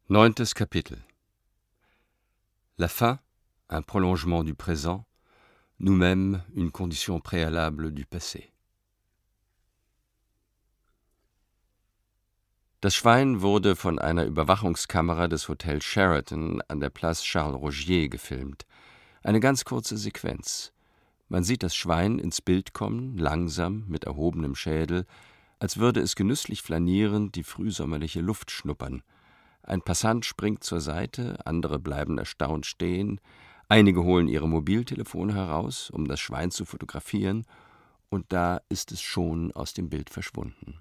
9. Kapitel. La fin, un prolongement du présent, nous-mêmes une condition préalable du passé. Das Schwein wurde von einer Überwachungskamera des Hotels Sheraton an der Place Charles Rogier gefilmt. Eine ganz kurze Sequenz. Man sieht das Schwein ins Bild kommen, langsam, mit erhobenem Schädel, als würde es genüsslich flanierend die frühsommerliche Luft schnuppern. Ein Passant springt zur Seite, andere bleiben erstaunt stehen, einige holen ihre Mobiltelefone heraus, um das Schwein zu fotografieren, und da ist es schon aus dem Bild verschwunden.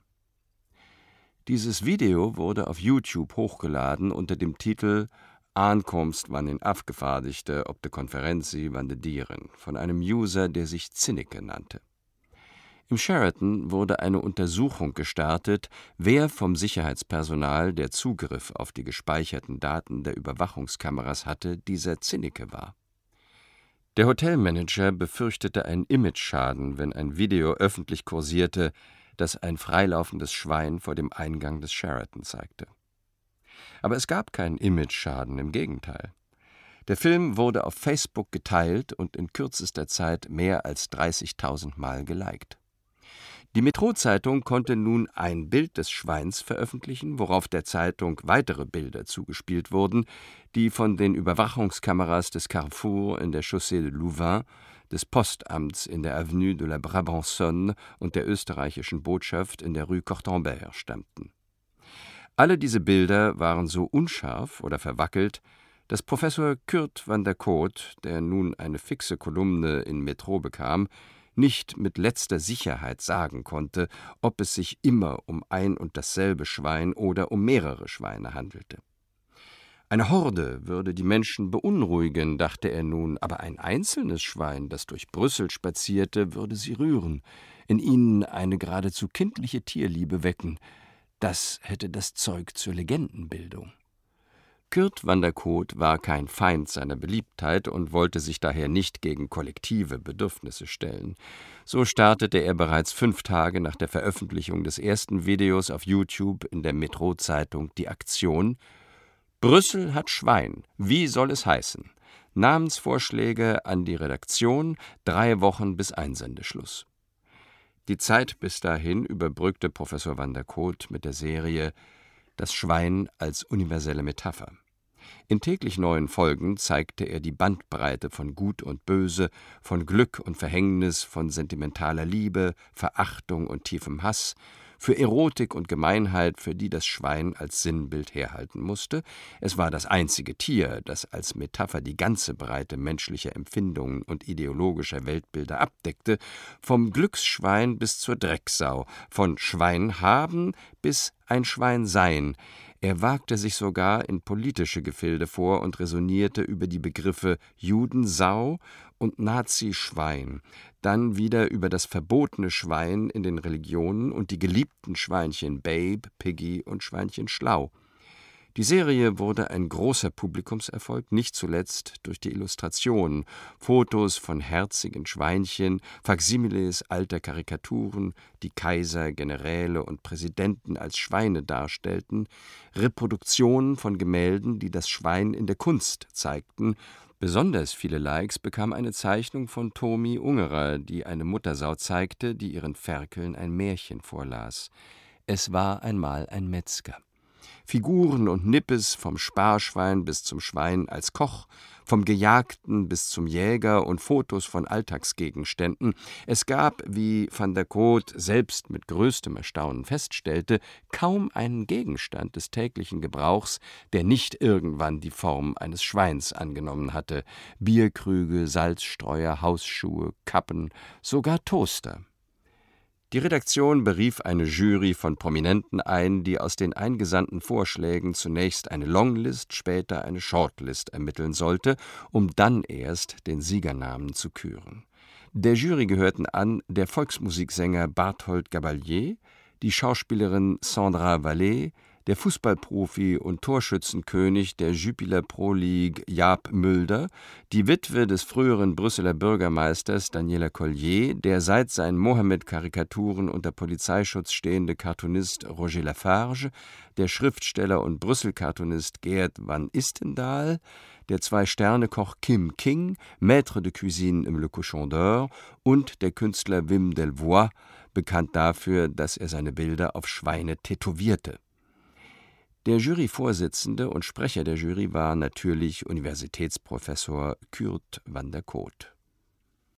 Dieses Video wurde auf YouTube hochgeladen unter dem Titel »Aankomst van een afgevaardigde op de conferentie van de dieren« von einem User, der sich Zinnike nannte. Im Sheraton wurde eine Untersuchung gestartet, wer vom Sicherheitspersonal, der Zugriff auf die gespeicherten Daten der Überwachungskameras hatte, dieser Zinnike war. Der Hotelmanager befürchtete einen Imageschaden, wenn ein Video öffentlich kursierte, das ein freilaufendes Schwein vor dem Eingang des Sheraton zeigte. Aber es gab keinen Imageschaden, im Gegenteil. Der Film wurde auf Facebook geteilt und in kürzester Zeit mehr als 30.000 Mal geliked. Die Metro-Zeitung konnte nun ein Bild des Schweins veröffentlichen, worauf der Zeitung weitere Bilder zugespielt wurden, die von den Überwachungskameras des Carrefour in der Chaussee de Louvain, des Postamts in der Avenue de la Brabançonne und der österreichischen Botschaft in der Rue Cortambert stammten. Alle diese Bilder waren so unscharf oder verwackelt, dass Professor Kurt van der Koot, der nun eine fixe Kolumne in Metro bekam, nicht mit letzter Sicherheit sagen konnte, ob es sich immer um ein und dasselbe Schwein oder um mehrere Schweine handelte. Eine Horde würde die Menschen beunruhigen, dachte er nun, aber ein einzelnes Schwein, das durch Brüssel spazierte, würde sie rühren, in ihnen eine geradezu kindliche Tierliebe wecken. Das hätte das Zeug zur Legendenbildung. Kurt van der Koot war kein Feind seiner Beliebtheit und wollte sich daher nicht gegen kollektive Bedürfnisse stellen. So startete er bereits 5 Tage nach der Veröffentlichung des ersten Videos auf YouTube in der Metro-Zeitung die Aktion »Brüssel hat Schwein, wie soll es heißen?« Namensvorschläge an die Redaktion, 3 Wochen bis Einsendeschluss. Die Zeit bis dahin überbrückte Professor van der Koot mit der Serie »Das Schwein als universelle Metapher«. In täglich neuen Folgen zeigte er die Bandbreite von Gut und Böse, von Glück und Verhängnis, von sentimentaler Liebe, Verachtung und tiefem Hass, für Erotik und Gemeinheit, für die das Schwein als Sinnbild herhalten musste. Es war das einzige Tier, das als Metapher die ganze Breite menschlicher Empfindungen und ideologischer Weltbilder abdeckte, vom Glücksschwein bis zur Drecksau, von Schwein haben bis ein Schwein sein. Er wagte sich sogar in politische Gefilde vor und resonierte über die Begriffe Judensau und Nazi-Schwein, dann wieder über das verbotene Schwein in den Religionen und die geliebten Schweinchen Babe, Piggy und Schweinchen Schlau. Die Serie wurde ein großer Publikumserfolg, nicht zuletzt durch die Illustrationen, Fotos von herzigen Schweinchen, Faksimiles alter Karikaturen, die Kaiser, Generäle und Präsidenten als Schweine darstellten, Reproduktionen von Gemälden, die das Schwein in der Kunst zeigten. Besonders viele Likes bekam eine Zeichnung von Tomi Ungerer, die eine Muttersau zeigte, die ihren Ferkeln ein Märchen vorlas. Es war einmal ein Metzger. Figuren und Nippes vom Sparschwein bis zum Schwein als Koch, vom Gejagten bis zum Jäger und Fotos von Alltagsgegenständen. Es gab, wie van der Koot selbst mit größtem Erstaunen feststellte, kaum einen Gegenstand des täglichen Gebrauchs, der nicht irgendwann die Form eines Schweins angenommen hatte. Bierkrüge, Salzstreuer, Hausschuhe, Kappen, sogar Toaster. Die Redaktion berief eine Jury von Prominenten ein, die aus den eingesandten Vorschlägen zunächst eine Longlist, später eine Shortlist ermitteln sollte, um dann erst den Siegernamen zu küren. Der Jury gehörten an der Volksmusiksänger Barthold Gabalier, die Schauspielerin Sandra Vallée, der Fußballprofi und Torschützenkönig der Jupiler Pro League Jaap Mulder, die Witwe des früheren Brüsseler Bürgermeisters Daniela Collier, der seit seinen Mohammed-Karikaturen unter Polizeischutz stehende Cartoonist Roger Lafarge, der Schriftsteller und Brüssel-Cartoonist Geert van Istendaal, der Zwei-Sterne-Koch Kim King, Maître de Cuisine im Le Cochon d'Or und der Künstler Wim Delvoye, bekannt dafür, dass er seine Bilder auf Schweine tätowierte. Der Juryvorsitzende und Sprecher der Jury war natürlich Universitätsprofessor Kurt van der Koot.